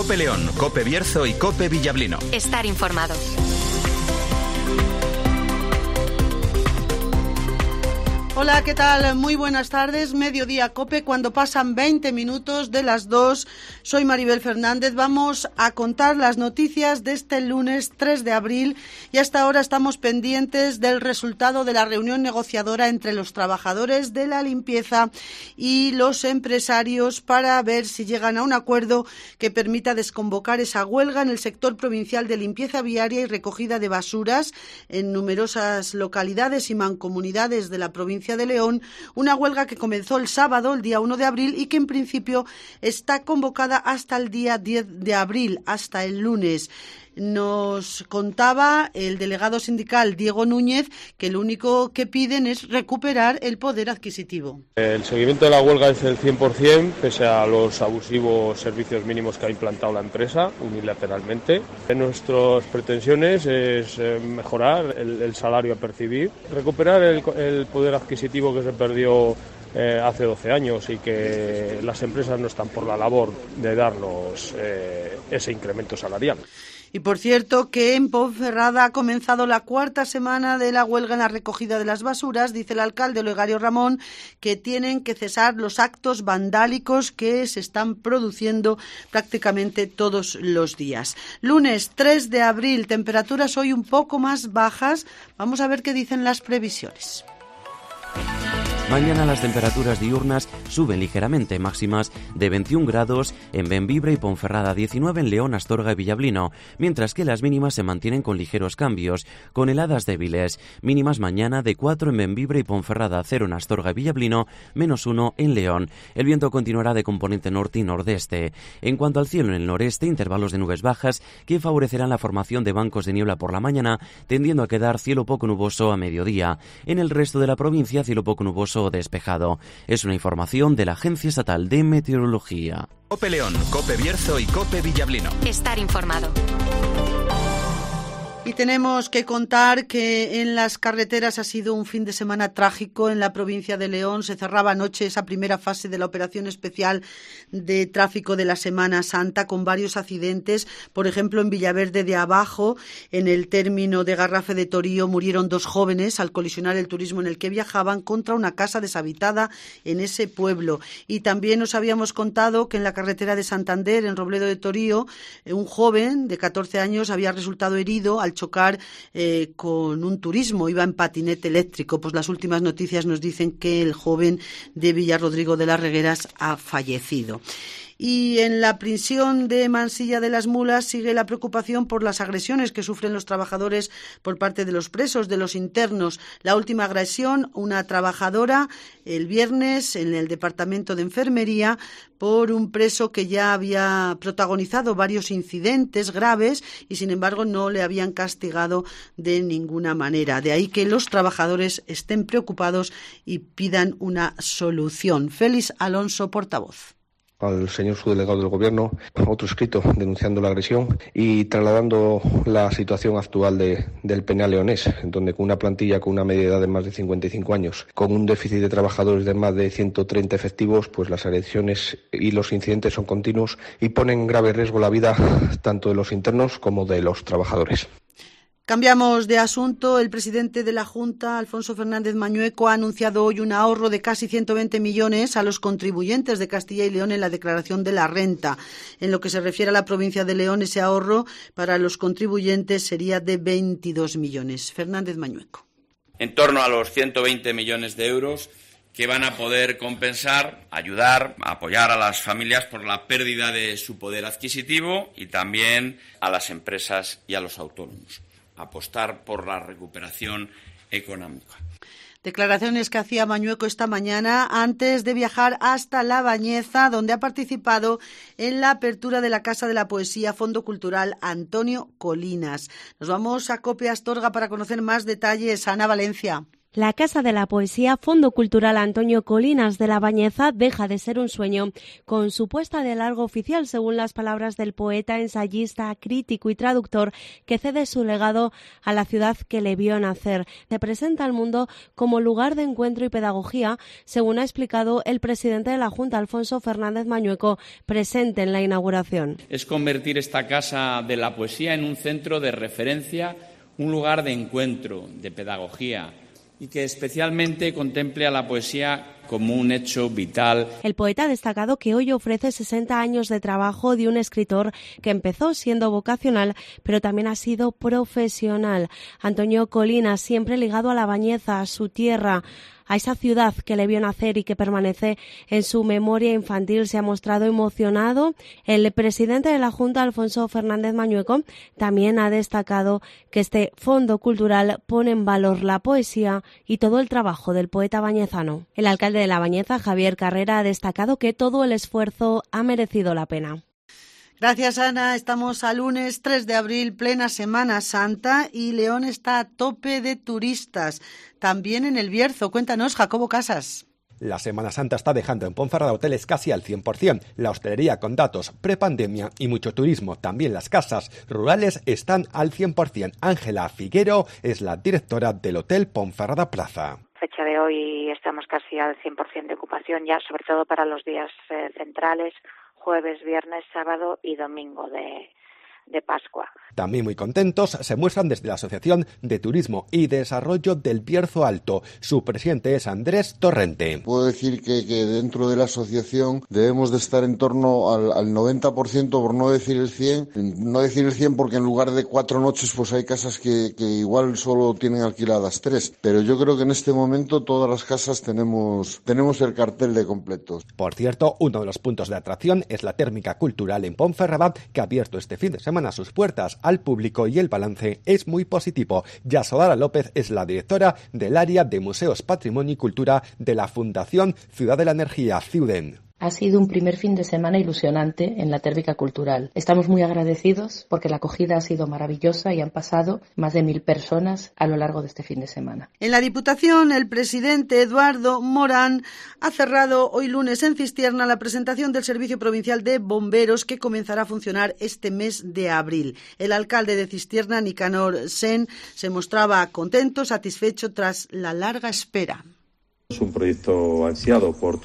COPE León, COPE Bierzo y COPE Villablino. Estar informado. Hola, ¿qué tal? Muy buenas tardes. Mediodía COPE, cuando pasan 20 minutos de las 2. Soy Maribel Fernández. Vamos a contar las noticias de este lunes 3 de abril y hasta ahora estamos pendientes del resultado de la reunión negociadora entre los trabajadores de la limpieza y los empresarios para ver si llegan a un acuerdo que permita desconvocar esa huelga en el sector provincial de limpieza viaria y recogida de basuras en numerosas localidades y mancomunidades de la provincia de León, una huelga que comenzó el sábado, el día 1 de abril, y que en principio está convocada hasta el día 10 de abril, hasta el lunes. Nos contaba el delegado sindical Diego Núñez que lo único que piden es recuperar el poder adquisitivo. El seguimiento de la huelga es el 100%, pese a los abusivos servicios mínimos que ha implantado la empresa unilateralmente. Nuestras pretensiones es mejorar el salario a percibir, recuperar el poder adquisitivo que se perdió hace 12 años y que las empresas no están por la labor de darnos ese incremento salarial. Y por cierto que en Ponferrada ha comenzado la cuarta semana de la huelga en la recogida de las basuras. Dice el alcalde Olegario Ramón que tienen que cesar los actos vandálicos que se están produciendo prácticamente todos los días. Lunes 3 de abril, temperaturas hoy un poco más bajas. Vamos a ver qué dicen las previsiones. Mañana las temperaturas diurnas suben ligeramente, máximas de 21 grados en Bembibre y Ponferrada, 19 en León, Astorga y Villablino, mientras que las mínimas se mantienen con ligeros cambios, con heladas débiles. Mínimas mañana de 4 en Bembibre y Ponferrada, 0 en Astorga y Villablino, -1 en León. El viento continuará de componente norte y nordeste. En cuanto al cielo, en el noreste, intervalos de nubes bajas que favorecerán la formación de bancos de niebla por la mañana, tendiendo a quedar cielo poco nuboso a mediodía. En el resto de la provincia, cielo poco nuboso despejado. Es una información de la Agencia Estatal de Meteorología. COPE León, COPE Bierzo y COPE Villablino. Estar informado. Y tenemos que contar que en las carreteras ha sido un fin de semana trágico en la provincia de León. Se cerraba anoche esa primera fase de la operación especial de tráfico de la Semana Santa con varios accidentes. Por ejemplo, en Villaverde de Abajo, en el término de Garrafe de Torío, murieron 2 jóvenes al colisionar el turismo en el que viajaban contra una casa deshabitada en ese pueblo. Y también nos habíamos contado que en la carretera de Santander, en Robledo de Torío, un joven de 14 años había resultado herido al chocar con un turismo, iba en patinete eléctrico. Pues las últimas noticias nos dicen que el joven de Villarrodrigo de las Regueras ha fallecido. Y en la prisión de Mansilla de las Mulas sigue la preocupación por las agresiones que sufren los trabajadores por parte de los presos, de los internos. La última agresión, una trabajadora el viernes en el departamento de enfermería por un preso que ya había protagonizado varios incidentes graves y sin embargo no le habían castigado de ninguna manera. De ahí que los trabajadores estén preocupados y pidan una solución. Félix Alonso, portavoz. Al señor subdelegado del Gobierno otro escrito denunciando la agresión y trasladando la situación actual del penal leonés, donde con una plantilla con una media edad de más de 55 años, con un déficit de trabajadores de más de 130 efectivos, pues las agresiones y los incidentes son continuos y ponen en grave riesgo la vida tanto de los internos como de los trabajadores. Cambiamos de asunto. El presidente de la Junta, Alfonso Fernández Mañueco, ha anunciado hoy un ahorro de casi 120 millones a los contribuyentes de Castilla y León en la declaración de la renta. En lo que se refiere a la provincia de León, ese ahorro para los contribuyentes sería de 22 millones. Fernández Mañueco. En torno a los 120 millones de euros que van a poder compensar, ayudar, apoyar a las familias por la pérdida de su poder adquisitivo y también a las empresas y a los autónomos. Apostar por la recuperación económica. Declaraciones que hacía Mañueco esta mañana antes de viajar hasta La Bañeza, donde ha participado en la apertura de la Casa de la Poesía Fondo Cultural Antonio Colinas. Nos vamos a COPE Astorga para conocer más detalles. Ana Valencia. La Casa de la Poesía, Fondo Cultural Antonio Colinas de la Bañeza, deja de ser un sueño con su puesta de largo oficial, según las palabras del poeta, ensayista, crítico y traductor que cede su legado a la ciudad que le vio nacer. Se presenta al mundo como lugar de encuentro y pedagogía, según ha explicado el presidente de la Junta, Alfonso Fernández Mañueco, presente en la inauguración. Es convertir esta Casa de la Poesía en un centro de referencia, un lugar de encuentro, de pedagogía, y que especialmente contemple a la poesía como un hecho vital. El poeta ha destacado que hoy ofrece 60 años de trabajo de un escritor que empezó siendo vocacional, pero también ha sido profesional. Antonio Colinas, siempre ligado a la Bañeza, a su tierra, a esa ciudad que le vio nacer y que permanece en su memoria infantil, se ha mostrado emocionado. El presidente de la Junta, Alfonso Fernández Mañueco, también ha destacado que este fondo cultural pone en valor la poesía y todo el trabajo del poeta bañezano. El alcalde de La Bañeza, Javier Carrera, ha destacado que todo el esfuerzo ha merecido la pena. Gracias, Ana. Estamos a lunes 3 de abril, plena Semana Santa, y León está a tope de turistas. También en el Bierzo. Cuéntanos, Jacobo Casas. La Semana Santa está dejando en Ponferrada hoteles casi al 100%, la hostelería con datos prepandemia y mucho turismo. También las casas rurales están al 100%. Ángela Figuero es la directora del Hotel Ponferrada Plaza. Fecha de hoy estamos casi al 100% de ocupación ya, sobre todo para los días centrales, jueves, viernes, sábado y domingo de Pascua. También muy contentos se muestran desde la Asociación de Turismo y Desarrollo del Bierzo Alto. Su presidente es Andrés Torrente. Puedo decir que dentro de la asociación debemos de estar en torno al 90%, por no decir el 100%. No decir el 100% porque en lugar de 4 noches pues hay casas que igual solo tienen alquiladas 3. Pero yo creo que en este momento todas las casas tenemos el cartel de completos. Por cierto, uno de los puntos de atracción es la térmica cultural en Ponferrada, que ha abierto este fin de semana sus puertas al público y el balance es muy positivo. Yasodara López es la directora del área de Museos, Patrimonio y Cultura de la Fundación Ciudad de la Energía, Ciuden. Ha sido un primer fin de semana ilusionante en la térmica cultural. Estamos muy agradecidos porque la acogida ha sido maravillosa y han pasado más de 1.000 personas a lo largo de este fin de semana. En la Diputación, el presidente Eduardo Morán ha cerrado hoy lunes en Cistierna la presentación del Servicio Provincial de Bomberos, que comenzará a funcionar este mes de abril. El alcalde de Cistierna, Nicanor Sen, se mostraba contento, satisfecho tras la larga espera. Es un proyecto ansiado por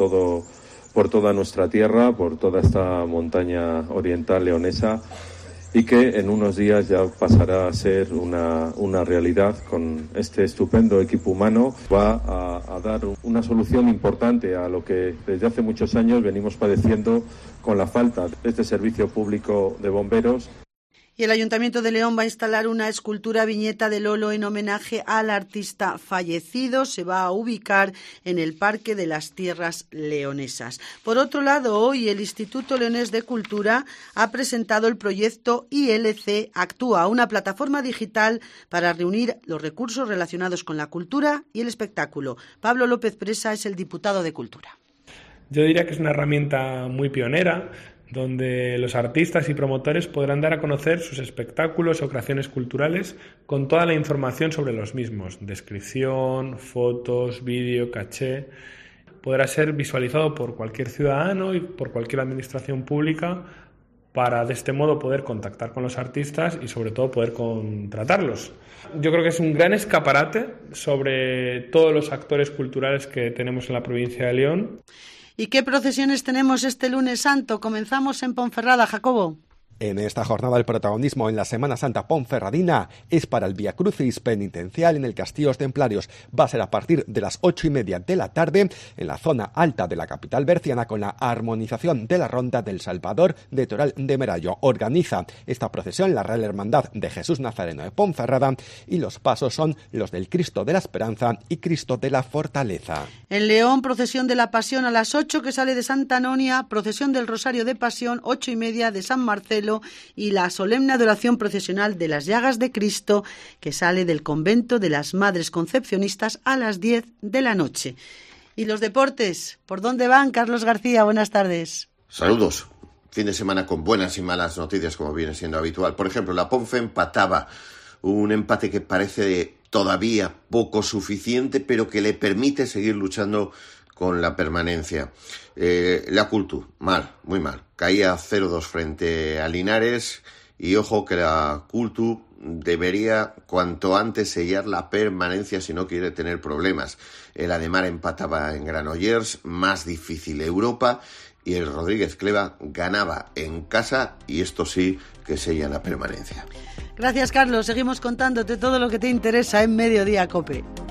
toda nuestra tierra, por toda esta montaña oriental leonesa, y que en unos días ya pasará a ser una realidad. Con este estupendo equipo humano va a dar una solución importante a lo que desde hace muchos años venimos padeciendo con la falta de este servicio público de bomberos. Y el Ayuntamiento de León va a instalar una escultura viñeta de Lolo en homenaje al artista fallecido. Se va a ubicar en el Parque de las Tierras Leonesas. Por otro lado, hoy el Instituto Leonés de Cultura ha presentado el proyecto ILC Actúa, una plataforma digital para reunir los recursos relacionados con la cultura y el espectáculo. Pablo López Presa es el diputado de Cultura. Yo diría que es una herramienta muy pionera, donde los artistas y promotores podrán dar a conocer sus espectáculos o creaciones culturales con toda la información sobre los mismos, descripción, fotos, vídeo, caché. Podrá ser visualizado por cualquier ciudadano y por cualquier administración pública para de este modo poder contactar con los artistas y sobre todo poder contratarlos. Yo creo que es un gran escaparate sobre todos los actores culturales que tenemos en la provincia de León. ¿Y qué procesiones tenemos este lunes santo? Comenzamos en Ponferrada, Jacobo. En esta jornada el protagonismo en la Semana Santa ponferradina es para el Vía Crucis penitencial en el Castillos Templarios. Va a ser a partir de las 8:30 de la tarde en la zona alta de la capital berciana, con la armonización de la Ronda del Salvador de Toral de Merayo. Organiza esta procesión la Real Hermandad de Jesús Nazareno de Ponferrada y los pasos son los del Cristo de la Esperanza y Cristo de la Fortaleza. En León, procesión de la Pasión a las 8, que sale de Santa Anonia, procesión del Rosario de Pasión 8:30 de San Marcelo, y la solemne adoración procesional de las Llagas de Cristo, que sale del convento de las Madres Concepcionistas a las 10 de la noche. ¿Y los deportes? ¿Por dónde van, Carlos García? Buenas tardes. Saludos. Fin de semana con buenas y malas noticias, como viene siendo habitual. Por ejemplo, la Ponfe empataba un empate que parece todavía poco suficiente, pero que le permite seguir luchando con la permanencia. La Cultu, mal, muy mal. Caía 0-2 frente a Linares y ojo que la Cultu debería cuanto antes sellar la permanencia si no quiere tener problemas. El Ademar empataba en Granollers, más difícil Europa, y el Rodríguez Cleva ganaba en casa y esto sí que sella la permanencia. Gracias, Carlos. Seguimos contándote todo lo que te interesa en Mediodía COPE.